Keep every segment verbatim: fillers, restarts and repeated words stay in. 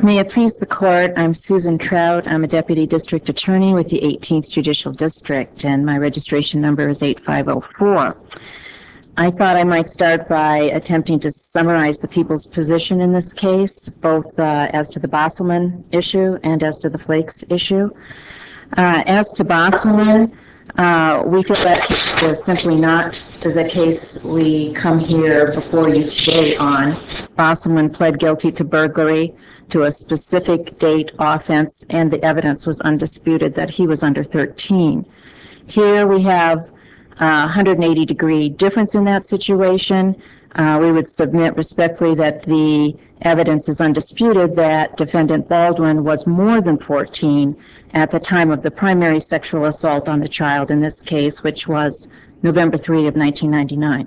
May it please the court, I'm Susan Trout. I'm a deputy district attorney with the eighteenth Judicial District, and my registration number is eight five zero four. I thought I might start by attempting to summarize the people's position in this case, both uh, as to the Bosselman issue and as to the Flakes issue. Uh, as to Bosselman, uh, we feel that case is simply not the case we come here before you today on. Bosselman pled guilty to burglary, to a specific date offense, and the evidence was undisputed that he was under thirteen. Here we have a one hundred eighty degree difference in that situation. Uh, we would submit respectfully that the evidence is undisputed that defendant Baldwin was more than fourteen at the time of the primary sexual assault on the child in this case, which was November third of nineteen ninety-nine.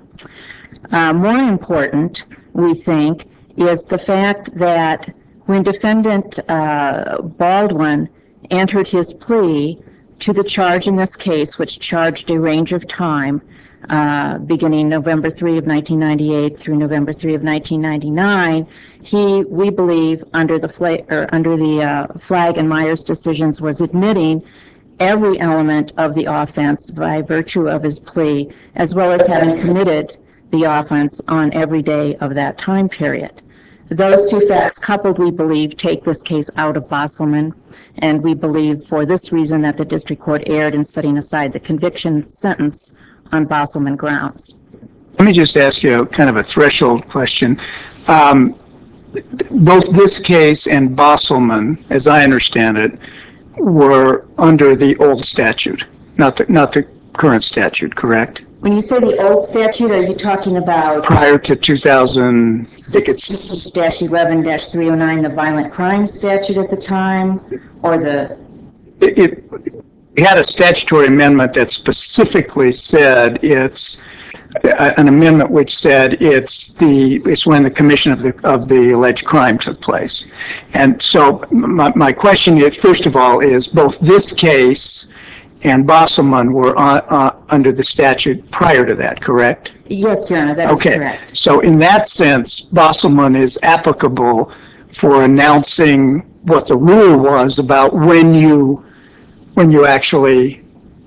Uh, more important, we think, is the fact that when defendant uh, Baldwin entered his plea to the charge in this case, which charged a range of time uh, beginning November third of nineteen ninety-eight through November third of nineteen ninety-nine, he, we believe, under the flag, or under the uh, Flagg and Myers decisions, was admitting every element of the offense by virtue of his plea, as well as having committed the offense on every day of that time period. Those two facts coupled, we believe, take this case out of Bosselman, and we believe for this reason that the district court erred in setting aside the conviction sentence on Bosselman grounds. Let me just ask you kind of a threshold question. Um, both this case and Bosselman, as I understand it, were under the old statute, not the, not the current statute, correct? When you say the old statute, are you talking about prior to two thousand six eleven dash three oh nine, the violent crime statute at the time, or the? It, it had a statutory amendment that specifically said it's uh, an amendment which said it's the it's when the commission of the of the alleged crime took place, and so my my question is, first of all, is both this case and Bosselman were on, uh, under the statute prior to that, correct? Yes, Your Honor, that okay. is correct. So in that sense, Bosselman is applicable for announcing what the rule was about when you when you actually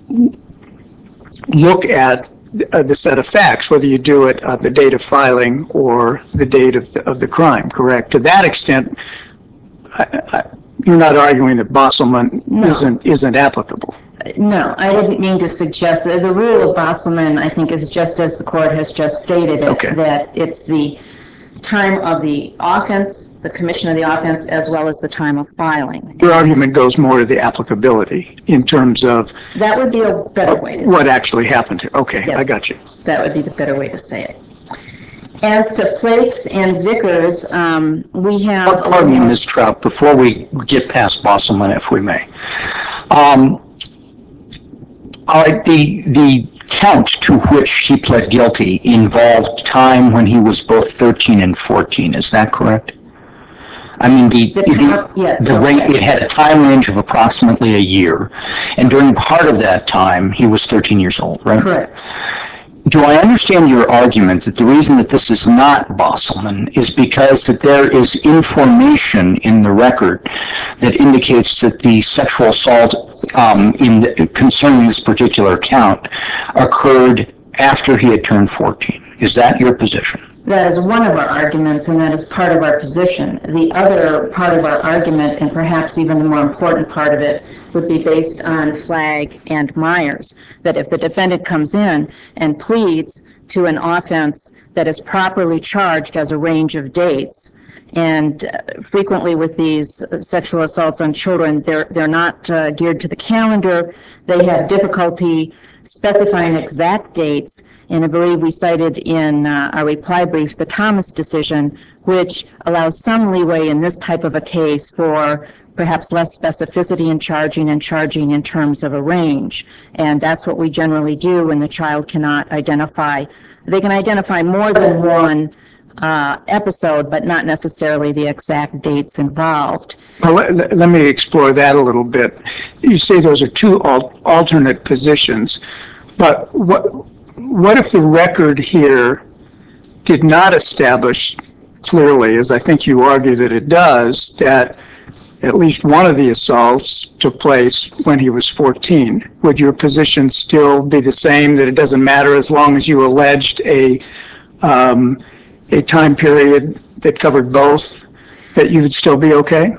look at the, uh, the set of facts, whether you do it at the date of filing or the date of the, of the crime, correct? To that extent, I, I, you're not arguing that Bosselman no. isn't isn't applicable. No, I didn't mean to suggest that. The rule of Bosselman, I think, is just as the court has just stated it, okay. that it's the time of the offense, the commission of the offense, as well as the time of filing. Your argument goes more to the applicability in terms of that would be a better way to say what it. actually happened here. Okay, yes, I got you. That would be the better way to say it. As to Flakes and Vickers, um, we have... Pardon me, Miz Trout, before we get past Bosselman, if we may. Um, all right, the, the count to which he pled guilty involved time when he was both thirteen and fourteen. Is that correct? I mean, the, the, the, yes, the okay. rate, it had a time range of approximately a year, and during part of that time, he was thirteen years old, right? Correct. Do I understand your argument that the reason that this is not Bosselman is because that there is information in the record that indicates that the sexual assault um, in the, concerning this particular count occurred after he had turned fourteen? Is that your position? That is one of our arguments, and that is part of our position. The other part of our argument, and perhaps even the more important part of it, would be based on Flagg and Myers, that if the defendant comes in and pleads to an offense that is properly charged as a range of dates, and uh, frequently with these uh, sexual assaults on children, they're, they're not uh, geared to the calendar. They have difficulty specifying exact dates, and I believe we cited in uh, our reply brief the Thomas decision, which allows some leeway in this type of a case for perhaps less specificity in charging and charging in terms of a range. And that's what we generally do when the child cannot identify. They can identify more than one uh, episode, but not necessarily the exact dates involved. Well, let, let me explore that a little bit. You say those are two al- alternate positions, but what what if the record here did not establish clearly, as I think you argue that it does, that at least one of the assaults took place when he was fourteen. Would your position still be the same, that it doesn't matter as long as you alleged a um, a time period that covered both, that you would still be okay?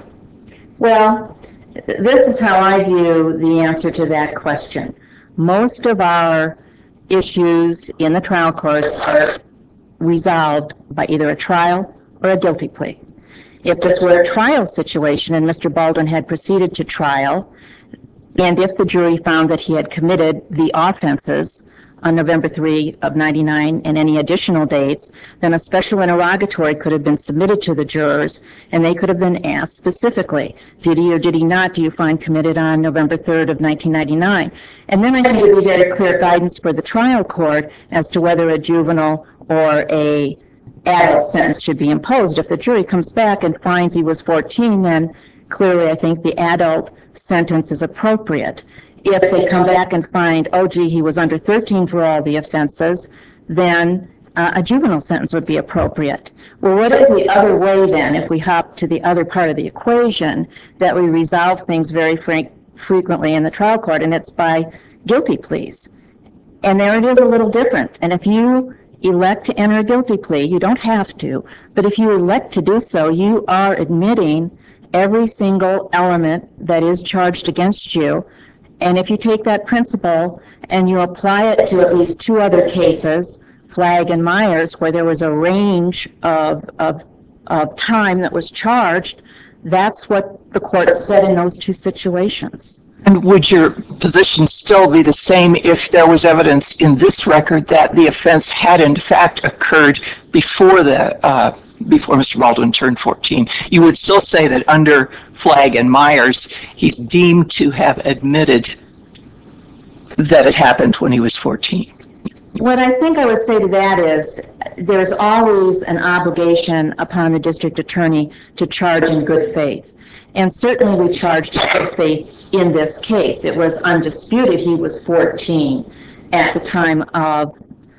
Well, this is how I view the answer to that question. Most of our issues in the trial courts are resolved by either a trial or a guilty plea. If this were a trial situation and Mister Baldwin had proceeded to trial, and if the jury found that he had committed the offenses on November third of ninety-nine and any additional dates, then a special interrogatory could have been submitted to the jurors, and they could have been asked specifically, did he or did he not, do you find committed on November third of nineteen ninety-nine? And then I think it would be very clear guidance for the trial court as to whether a juvenile or a adult sentence should be imposed. If the jury comes back and finds he was fourteen, then clearly I think the adult sentence is appropriate. If they come back and find, oh, gee, he was under thirteen for all the offenses, then uh, a juvenile sentence would be appropriate. Well, what is the other way then, if we hop to the other part of the equation, that we resolve things very frank, frequently in the trial court, and it's by guilty pleas. And there it is a little different. And if you elect to enter a guilty plea, you don't have to, but if you elect to do so, you are admitting every single element that is charged against you. And if you take that principle and you apply it to at least two other cases, Flagg and Myers, where there was a range of, of, of time that was charged, that's what the court said in those two situations. And would your position still be the same if there was evidence in this record that the offense had in fact occurred before the uh, before Mister Baldwin turned fourteen? You would still say that under Flagg and Myers, he's deemed to have admitted that it happened when he was fourteen. What I think I would say to that is there's always an obligation upon the district attorney to charge in good faith. And certainly we charged in good faith in this case. It was undisputed he was fourteen at the time of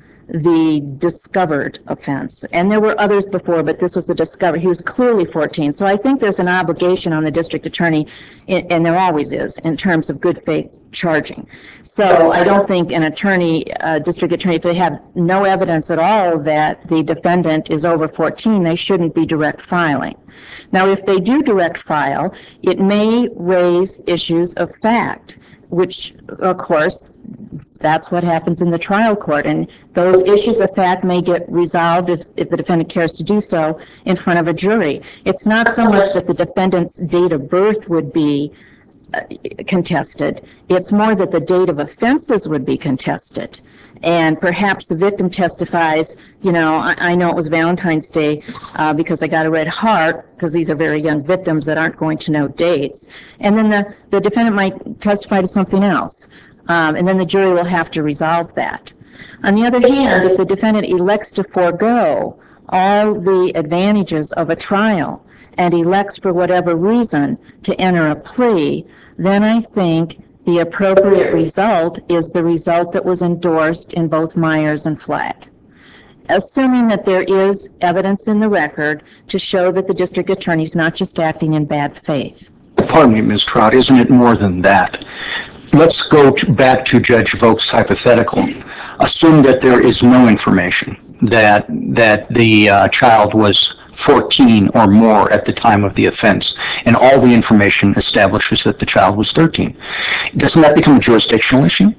the discovered offense. And there were others before, but this was the discovered. He was clearly fourteen. So I think there's an obligation on the district attorney, and there always is, in terms of good faith charging. So I don't think an attorney, uh, district attorney, if they have no evidence at all that the defendant is over fourteen, they shouldn't be direct filing. Now, if they do direct file, it may raise issues of fact, which, of course, that's what happens in the trial court. And those issues of fact may get resolved if, if the defendant cares to do so in front of a jury. It's not so much that the defendant's date of birth would be uh, contested. It's more that the date of offenses would be contested. And perhaps the victim testifies, you know, I, I know it was Valentine's Day uh, because I got a red heart, because these are very young victims that aren't going to know dates. And then the, the defendant might testify to something else. Um, and then the jury will have to resolve that. On the other hand, if the defendant elects to forego all the advantages of a trial and elects for whatever reason to enter a plea, then I think the appropriate result is the result that was endorsed in both Myers and Flagg, assuming that there is evidence in the record to show that the district attorney is not just acting in bad faith. Pardon me, Miz Trout, isn't it more than that? Let's go to, back to Judge Vogt's hypothetical. Assume that there is no information that that the uh, child was fourteen or more at the time of the offense, and all the information establishes that the child was thirteen. Doesn't that become a jurisdictional issue?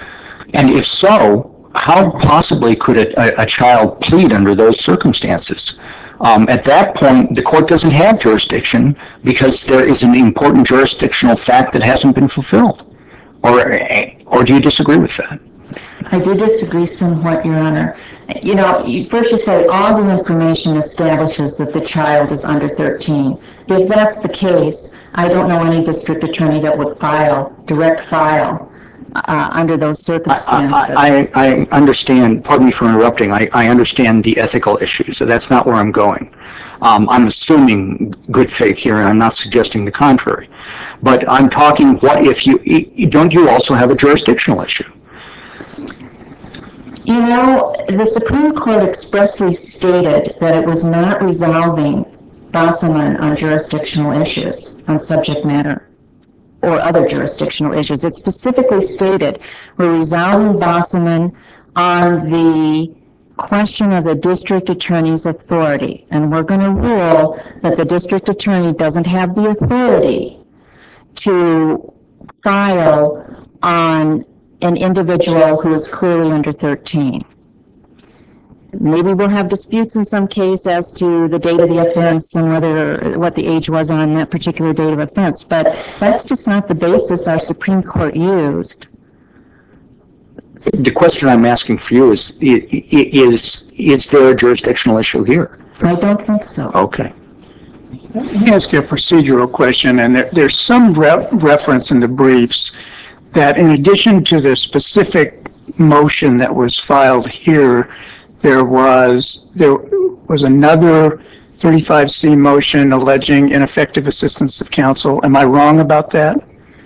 And if so, how possibly could a, a, a child plead under those circumstances? Um, at that point, the court doesn't have jurisdiction because there is an important jurisdictional fact that hasn't been fulfilled. Or, or do you disagree with that? I do disagree somewhat, Your Honor. You know, you, first you say all the information establishes that the child is under thirteen. If that's the case, I don't know any district attorney that would file, direct file, uh, under those circumstances. I, I, I understand, pardon me for interrupting, I, I understand the ethical issues, so that's not where I'm going. Um, I'm assuming good faith here, and I'm not suggesting the contrary. But I'm talking, what if you, don't you also have a jurisdictional issue? You know, the Supreme Court expressly stated that it was not resolving Bosselman on jurisdictional issues, on subject matter, or other jurisdictional issues. It specifically stated we're resolving Bosselman on the question of the district attorney's authority, and we're going to rule that the district attorney doesn't have the authority to file on an individual who is clearly under thirteen. Maybe we'll have disputes in some case as to the date of the offense and whether what the age was on that particular date of offense, but that's just not the basis our Supreme Court used. The question I'm asking for you is, is, is there a jurisdictional issue here? I don't think so. Okay. Let me ask you a procedural question, and there, there's some re- reference in the briefs that in addition to the specific motion that was filed here, there was there was another thirty-five C motion alleging ineffective assistance of counsel. Am I wrong about that?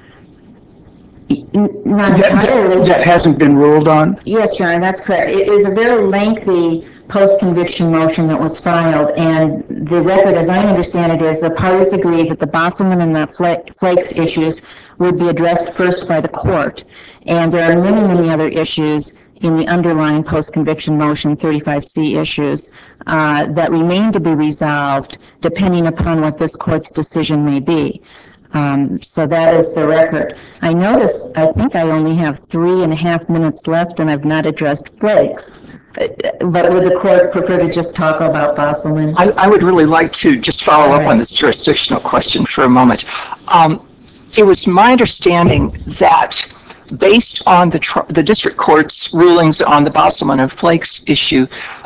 Not That, entirely. that hasn't been ruled on? Yes, Your Honor, that's correct. It is a very lengthy post-conviction motion that was filed, and the record, as I understand it, is the parties agreed that the Bosselman and the Flakes issues would be addressed first by the court, and there are many, many other issues in the underlying post-conviction motion, thirty-five C issues, uh, that remain to be resolved depending upon what this court's decision may be. Um, so that is the record. I notice, I think I only have three and a half minutes left and I've not addressed Flakes. But would the court prefer to just talk about Bosselman? I, I would really like to just follow All up right. on this jurisdictional question for a moment. Um, it was my understanding that based on the, tr- the district court's rulings on the Bosselman and Flakes issue,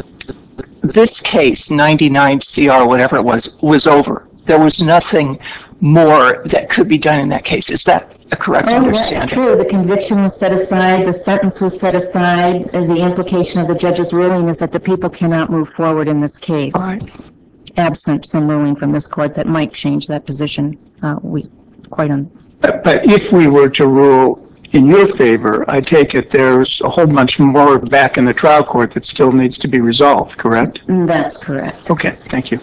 this case, ninety-nine C R, whatever it was, was over. There was nothing more that could be done in that case. Is that a correct Oh, understanding? that's true. The conviction was set aside, the sentence was set aside, and the implication of the judge's ruling is that the people cannot move forward in this case. All right. Absent some ruling from this court that might change that position. Uh, we quite un- But, but if we were to rule in your favor, I take it there's a whole bunch more back in the trial court that still needs to be resolved, correct? That's correct. Okay, thank you.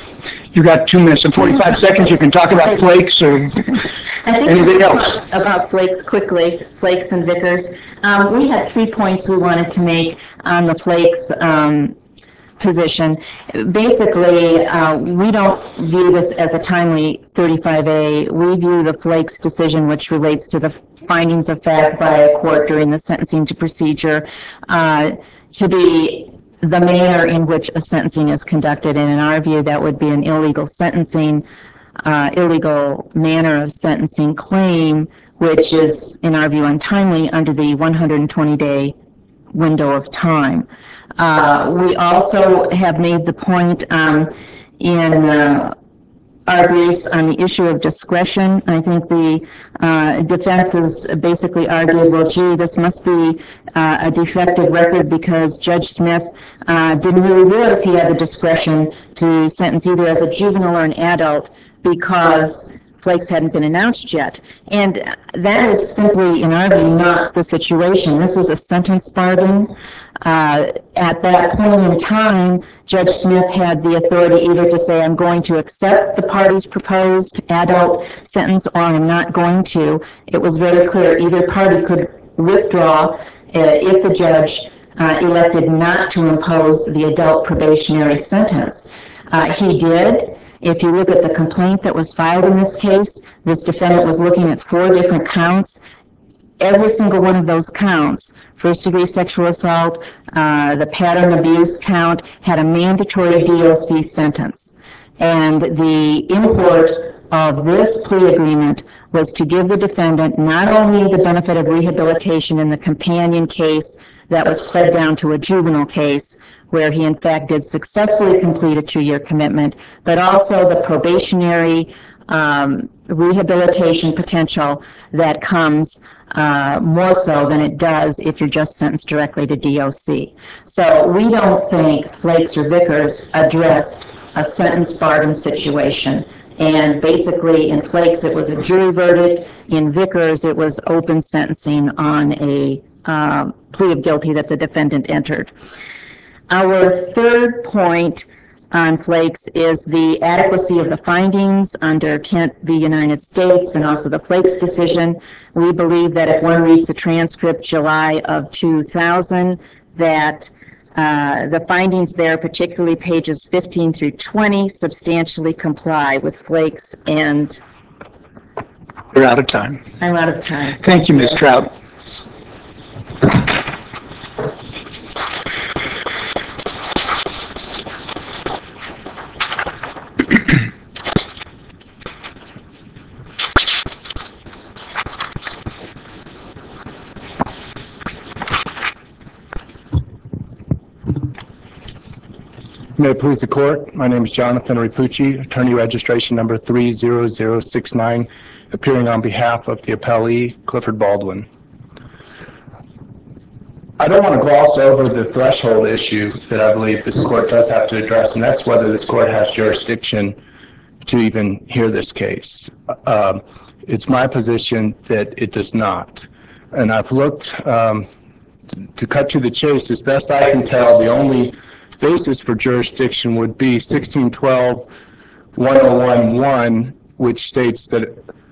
You got two minutes and forty-five seconds. You can talk about Flakes or I think anything we'll else. talk about Flakes quickly, Flakes and Vickers. Um, we had three points we wanted to make on the Flakes um, position. Basically, uh, we don't view this as a timely thirty-five A. We view the Flakes decision, which relates to the findings of fact by a court during the sentencing to procedure, uh, to be the manner in which a sentencing is conducted. And in our view, that would be an illegal sentencing, uh, illegal manner of sentencing claim, which is, in our view, untimely under the one hundred twenty day window of time. Uh, we also have made the point um, in uh, our briefs on the issue of discretion. I think the uh, defense has basically argued, well, gee, this must be uh, a defective record because Judge Smith uh, didn't really realize he had the discretion to sentence either as a juvenile or an adult because Flakes hadn't been announced yet. And that is simply, in our view, not the situation. This was a sentence bargain. Uh, at that point in time, Judge Smith had the authority either to say, I'm going to accept the party's proposed adult sentence or I'm not going to. It was very clear either party could withdraw uh, if the judge uh, elected not to impose the adult probationary sentence. Uh, he did. If you look at the complaint that was filed in this case, this defendant was looking at four different counts. Every single one of those counts, first-degree sexual assault, uh, the pattern abuse count, had a mandatory D O C sentence. And the import of this plea agreement was to give the defendant not only the benefit of rehabilitation in the companion case that was pled down to a juvenile case, where he in fact did successfully complete a two-year commitment, but also the probationary um, rehabilitation potential that comes uh, more so than it does if you're just sentenced directly to D O C. So we don't think Flakes or Vickers addressed a sentence bargain situation. And basically in Flakes it was a jury verdict, in Vickers it was open sentencing on a um, plea of guilty that the defendant entered. Our third point on Flakes is the adequacy of the findings under Kent v. United States and also the Flakes decision. We believe that if one reads the transcript July of two thousand, that uh, the findings there, particularly pages fifteen through twenty, substantially comply with Flakes, and You're out of time. I'm out of time. Thank you, Miz Trout. May it please the court, my name is Jonathan Ripucci, attorney registration number three zero zero six nine, appearing on behalf of the appellee, Clifford Baldwin. I don't want to gloss over the threshold issue that I believe this court does have to address, and that's whether this court has jurisdiction to even hear this case. Um, it's my position that it does not. And I've looked, um, to cut to the chase, as best I can tell, the only basis for jurisdiction would be sixteen twelve one oh one one, which states that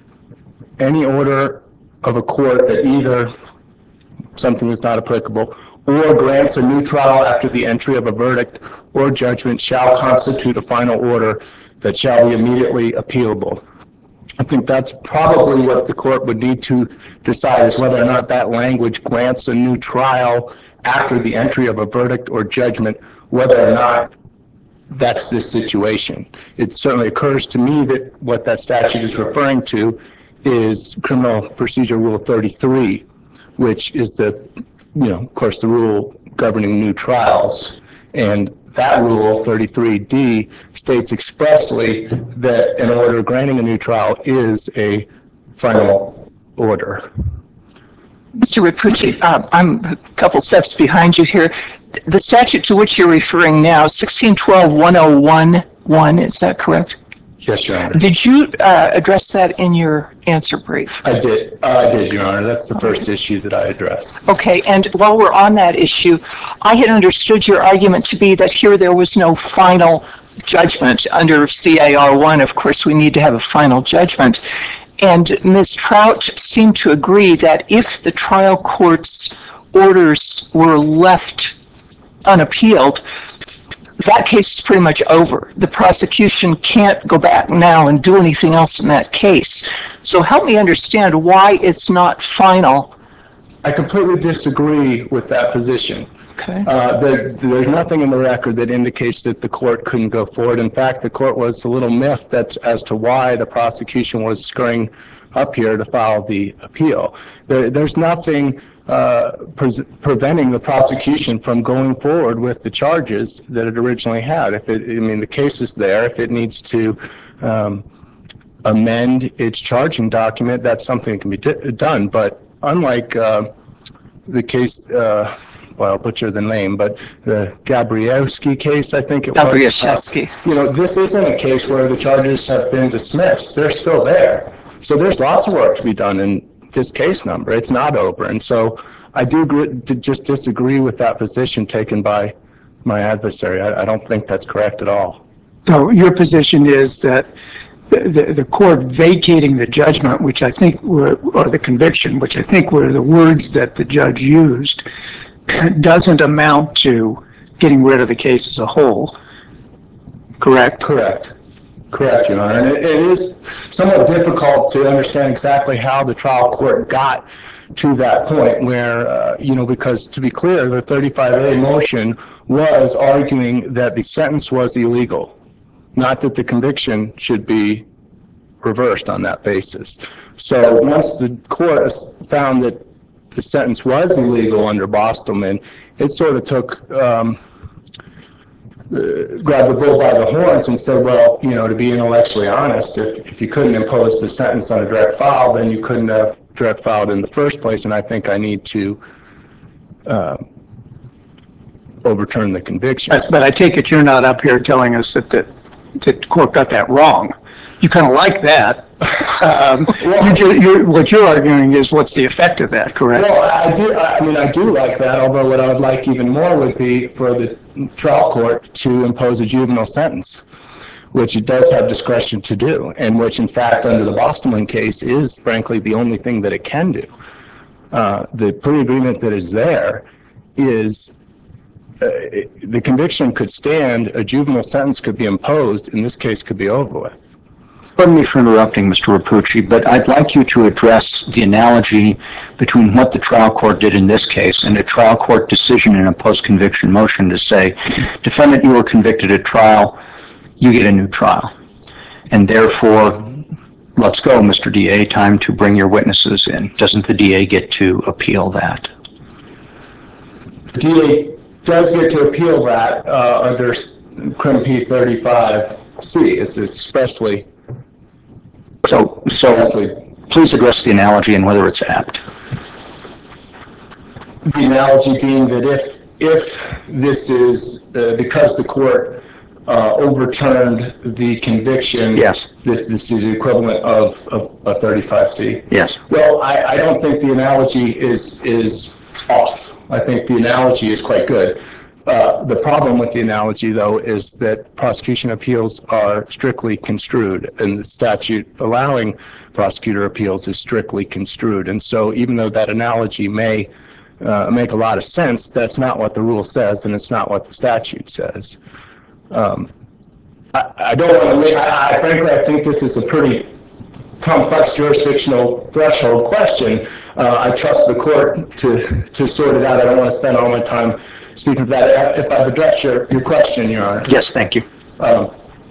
any order of a court that either something is not applicable or grants a new trial after the entry of a verdict or judgment shall constitute a final order that shall be immediately appealable. I think that's probably what the court would need to decide, is whether or not that language grants a new trial after the entry of a verdict or judgment, whether or not that's this situation. It certainly occurs to me that what that statute is referring to is Criminal Procedure Rule thirty-three, which is the, you know, of course, the rule governing new trials. And that rule, thirty-three D, states expressly that an order granting a new trial is a final order. Mister Ripucci, uh, I'm a couple steps behind you here. The statute to which you're referring now, sixteen twelve one oh one one, is that correct? Yes, Your Honor. Did you uh, address that in your answer brief? I did. Uh, I did, Your Honor. That's the first issue that I addressed. Okay, and while we're on that issue, I had understood your argument to be that here there was no final judgment. Under C A R one, of course, we need to have a final judgment. And Miz Trout seemed to agree that if the trial court's orders were left unappealed, that case is pretty much over. The prosecution can't go back now and do anything else in that case. So help me understand why it's not final. I completely disagree with that position. Okay. Uh, there, there's nothing in the record that indicates that the court couldn't go forward. In fact, the court was a little miffed that, as to why the prosecution was scurrying up here to file the appeal. There, there's nothing uh, pre preventing the prosecution from going forward with the charges that it originally had. If it, I mean, the case is there. If it needs to um, amend its charging document, that's something that can be done. But unlike uh, the case, uh, well, I'll butcher the name, but the Gabrielski case, I think it was. Gabrielski. You know, this isn't a case where the charges have been dismissed. They're still there. So there's lots of work to be done in this case number. It's not over. And so I do agree, just disagree with that position taken by my adversary. I, I don't think that's correct at all. So your position is that the, the, the court vacating the judgment, which I think were, or the conviction, which I think were the words that the judge used, doesn't amount to getting rid of the case as a whole, correct? Correct. Correct, Your Honor. And it, it is somewhat difficult to understand exactly how the trial court got to that point where, uh, you know, because to be clear, the thirty-five A motion was arguing that the sentence was illegal, not that the conviction should be reversed on that basis. So once the court found that the sentence was illegal under Bostelman, it sort of took, um, uh, grabbed the bull by the horns and said, well, you know, to be intellectually honest, if, if you couldn't impose the sentence on a direct file, then you couldn't have direct filed in the first place, and I think I need to uh, overturn the conviction. But, but I take it you're not up here telling us that the, that the court got that wrong. You kind of like that. Um, you ju- you're, what you're arguing is what's the effect of that, correct? Well, I do, I mean, I do like that, although what I would like even more would be for the trial court to impose a juvenile sentence, which it does have discretion to do, and which, in fact, under the Bostelman case is, frankly, the only thing that it can do. Uh, the plea agreement that is there is uh, the conviction could stand, a juvenile sentence could be imposed, in this case could be over with. Pardon me for interrupting, Mister Rapucci, but I'd like you to address the analogy between what the trial court did in this case and a trial court decision in a post-conviction motion to say, defendant, you were convicted at trial, you get a new trial. And therefore, let's go, Mister D A, time to bring your witnesses in. Doesn't the D A get to appeal that? The D A does get to appeal that uh, under Crim P thirty-five C. It's expressly So, so please address the analogy and whether it's apt. The analogy being that if if this is uh, because the court uh, overturned the conviction, Yes. that this is the equivalent of, of a thirty-five C. Yes. Well, I, I don't think the analogy is is off. I think the analogy is quite good. Uh, the problem with the analogy, though, is that prosecution appeals are strictly construed, and the statute allowing prosecutor appeals is strictly construed. And so even though that analogy may uh, make a lot of sense, that's not what the rule says, and it's not what the statute says. Um, I, I don't want to make, I, I frankly, I think this is a pretty complex jurisdictional threshold question. Uh, I trust the court to, to sort it out. I don't want to spend all my time speaking of that. If I've addressed your, your question, Your Honor. Yes, thank you. Um,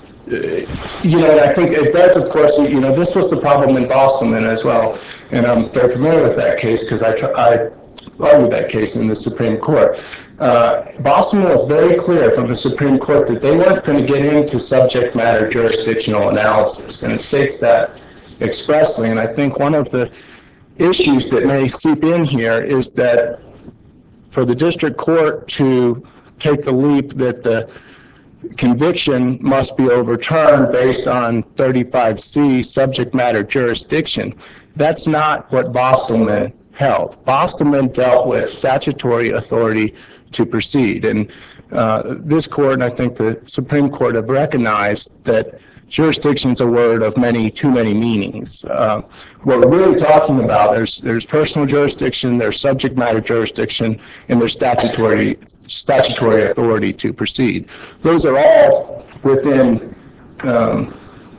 you know, and I think it does, of course, you know, this was the problem in Bostelman as well. And I'm very familiar with that case because I, I argued that case in the Supreme Court. Uh, Bostelman was very clear from the Supreme Court that they weren't going to get into subject matter jurisdictional analysis. And it states that expressly. And I think one of the issues that may seep in here is that for the district court to take the leap that the conviction must be overturned based on thirty-five C subject matter jurisdiction, that's not what Bostelman held. Bostelman dealt with statutory authority to proceed. And uh, this court, and I think the Supreme Court, have recognized that jurisdiction is a word of many, too many meanings. Uh, what we're really talking about, there's there's personal jurisdiction, there's subject matter jurisdiction, and there's statutory statutory authority to proceed. Those are all within um,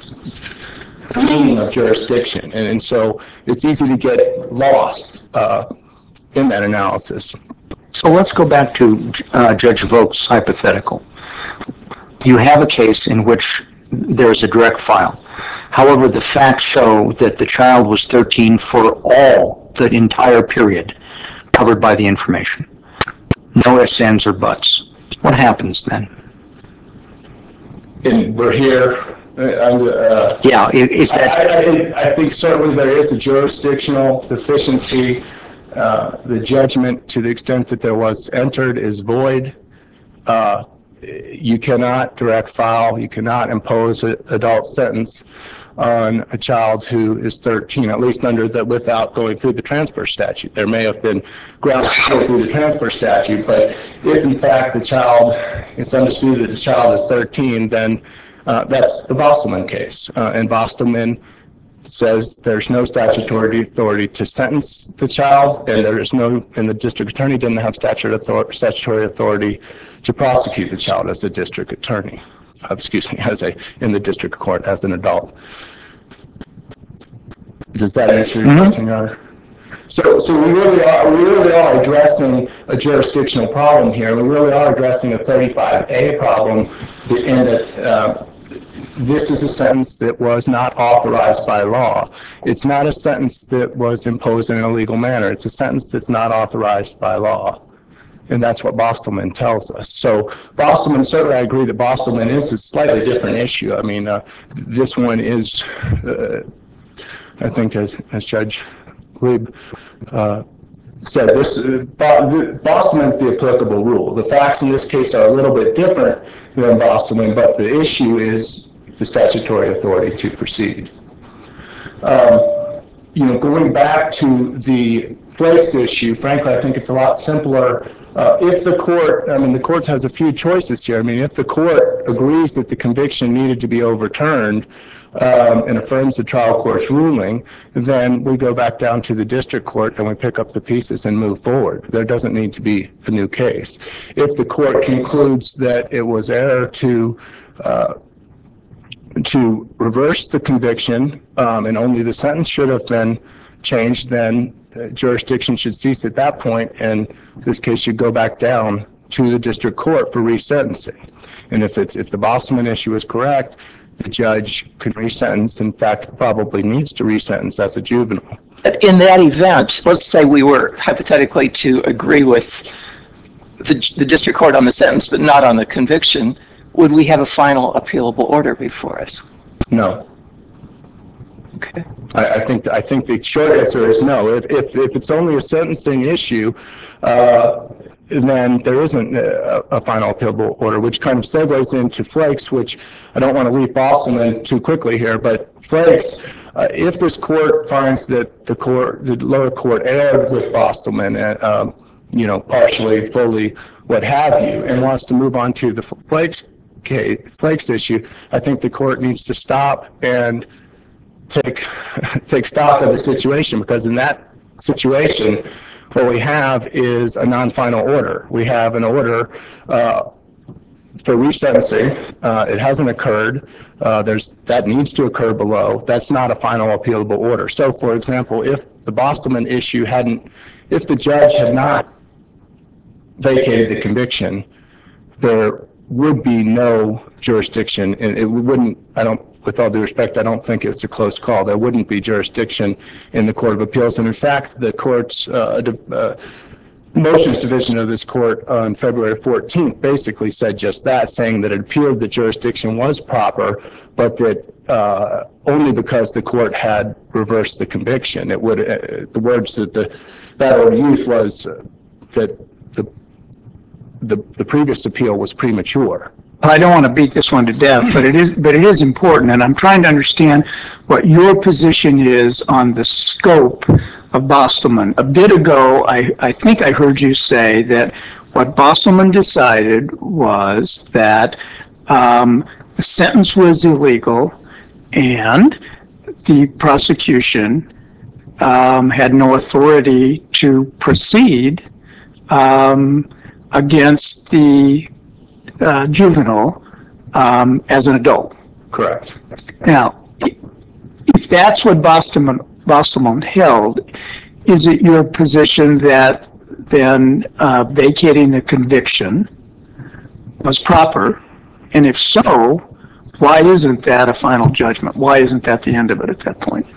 the meaning of jurisdiction, and, and so it's easy to get lost uh, in that analysis. So let's go back to uh, Judge Vogt's hypothetical. You have a case in which there's a direct file. However, the facts show that the child was thirteen for all the entire period covered by the information. No ifs, ands, or buts. What happens then? And we're here. Uh, yeah, is that... I, I, think, I think certainly there is a jurisdictional deficiency. Uh, the judgment, to the extent that there was entered, is void. Uh, you cannot direct file, you cannot impose an adult sentence on a child who is thirteen, at least under the, without going through the transfer statute. There may have been grounds to go through the transfer statute, but if in fact the child, it's undisputed that the child is thirteen, then uh, that's the Bostelman case. Uh, and Bostelman says there's no statutory authority to sentence the child, and there is no, and the district attorney didn't have statutory authority to prosecute the child as a district attorney, uh, excuse me, as a, in the district court as an adult. Does that answer your mm-hmm. question, Your Honor? So, so we really are, we really are addressing a jurisdictional problem here. We really are addressing a thirty-five A problem in that, uh, this is a sentence that was not authorized by law. It's not a sentence that was imposed in an illegal manner. It's a sentence that's not authorized by law. And that's what Bostelman tells us. So Bostelman, certainly I agree that Bostelman is a slightly different issue. I mean, uh, this one is, uh, I think as, as Judge Lieb uh, said, this, uh, Bostelman is the applicable rule. The facts in this case are a little bit different than Bostelman, but the issue is the statutory authority to proceed. Um, you know, going back to the Flakes issue, frankly, I think it's a lot simpler. Uh, if the court, I mean, the court has a few choices here. I mean, if the court agrees that the conviction needed to be overturned um, and affirms the trial court's ruling, then we go back down to the district court and we pick up the pieces and move forward. There doesn't need to be a new case. If the court concludes that it was error to uh, to reverse the conviction um, and only the sentence should have been changed, then uh, jurisdiction should cease at that point, and this case should go back down to the district court for resentencing. And if it's if the Bosselman issue is correct, the judge can resentence. In fact, probably needs to resentence as a juvenile. In that event, let's say we were hypothetically to agree with the, the district court on the sentence, but not on the conviction. Would we have a final appealable order before us? No. Okay. I, I think I think the short answer is no. If if, if it's only a sentencing issue, uh, then there isn't a, a final appealable order, which kind of segues into Flakes, which I don't want to leave Bosselman too quickly here, but Flakes, uh, if this court finds that the court, the lower court erred with Bosselman, and um, you know, partially, fully, what have you, and wants to move on to the Flakes case, Flakes issue, I think the court needs to stop and take take stock of the situation, because in that situation, what we have is a non-final order. We have an order uh, for resentencing. Uh, it hasn't occurred. Uh, there's that needs to occur below. That's not a final appealable order. So, for example, if the Bosselman issue hadn't, if the judge had not vacated the conviction, there would be no jurisdiction, and it wouldn't, I don't, with all due respect, I don't think it's a close call. There wouldn't be jurisdiction in the Court of Appeals. And in fact, the court's uh, uh, motions division of this court on February fourteenth basically said just that, saying that it appeared that jurisdiction was proper, but that uh, only because the court had reversed the conviction. It would, uh, the words that the, that order used was uh, that the, the, the previous appeal was premature. I don't want to beat this one to death, but it is, but it is important, and I'm trying to understand what your position is on the scope of Bosselman. A bit ago, I, I think I heard you say that what Bosselman decided was that um, the sentence was illegal and the prosecution um, had no authority to proceed um, against the Uh, juvenile um, as an adult. Correct. Now, if that's what Bosselman, Bosselman held, is it your position that then uh, vacating the conviction was proper? And if so, why isn't that a final judgment? Why isn't that the end of it at that point?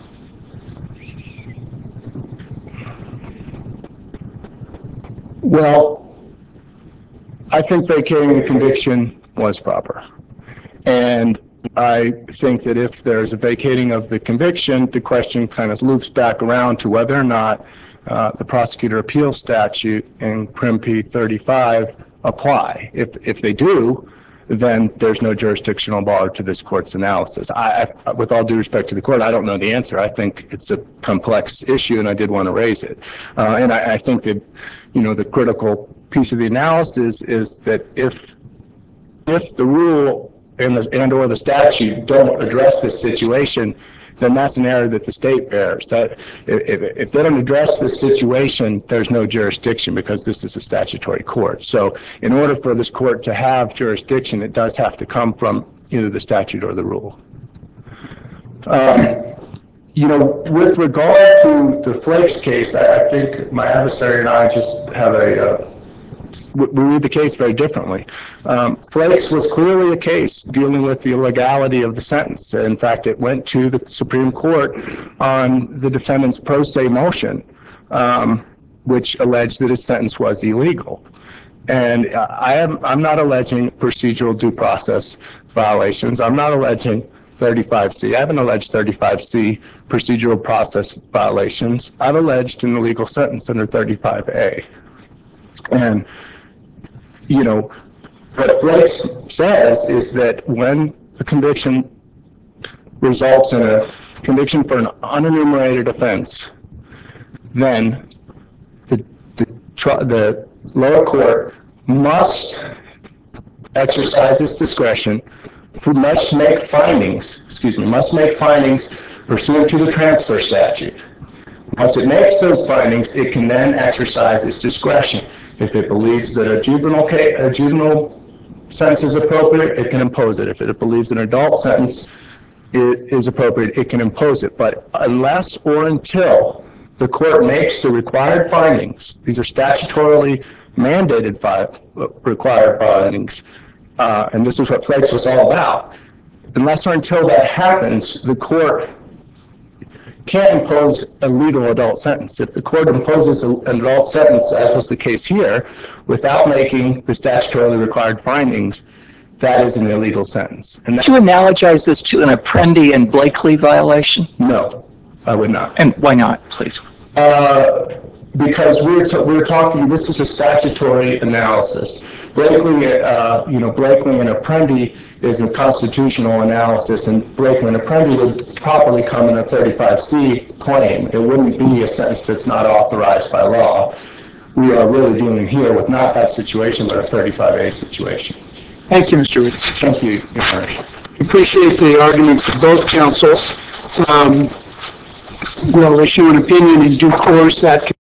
Well, I think vacating the conviction was proper. And I think that if there's a vacating of the conviction, the question kind of loops back around to whether or not uh, the prosecutor appeal statute and Crim P thirty-five apply. If if they do, then there's no jurisdictional bar to this court's analysis. I, I, with all due respect to the court, I don't know the answer. I think it's a complex issue, and I did want to raise it. Uh, and I, I think that, you know, the critical piece of the analysis is that if if the rule and the and or the statute don't address this situation, then that's an error that the state bears. That if, if they don't address this situation, there's no jurisdiction, because this is a statutory court. So in order for this court to have jurisdiction, it does have to come from either the statute or the rule. Um, you know, with regard to the Flakes case, I, I think my adversary and I just have a uh, we read the case very differently. Um, Flakes was clearly a case dealing with the illegality of the sentence. In fact, it went to the Supreme Court on the defendant's pro se motion, um, which alleged that his sentence was illegal. And I am, I'm not alleging procedural due process violations. I'm not alleging thirty-five C. I haven't alleged thirty-five C procedural process violations. I've alleged an illegal sentence under thirty-five A. And you know, what Flakes says is that when a conviction results in a conviction for an unenumerated offense, then the, the, tr- the lower court must exercise its discretion, must make findings, excuse me, must make findings pursuant to the transfer statute. Once it makes those findings, it can then exercise its discretion. If it believes that a juvenile case, a juvenile sentence is appropriate, it can impose it. If it believes an adult sentence is appropriate, it can impose it. But unless or until the court makes the required findings, these are statutorily mandated fi- required findings, uh, and this is what Flakes was all about. Unless or until that happens, the court can't impose a legal adult sentence. If the court imposes a, an adult sentence, as was the case here, without making the statutorily required findings, that is an illegal sentence. And that, Would you analogize this to an Apprendi and Blakely violation? no, I would not. And why not, please? Uh, because we're t- we're talking. This is a statutory analysis. Blakely, uh, you know, Blakely and Apprendi is a constitutional analysis, and Blakely and Apprendi would properly come in a thirty-five C claim. It wouldn't be a sentence that's not authorized by law. We are really dealing here with not that situation, but a thirty-five A situation. Thank you, Mister Reed. Thank you, Your Honor. Appreciate the arguments of both counsel. Um, We'll issue an opinion in due course that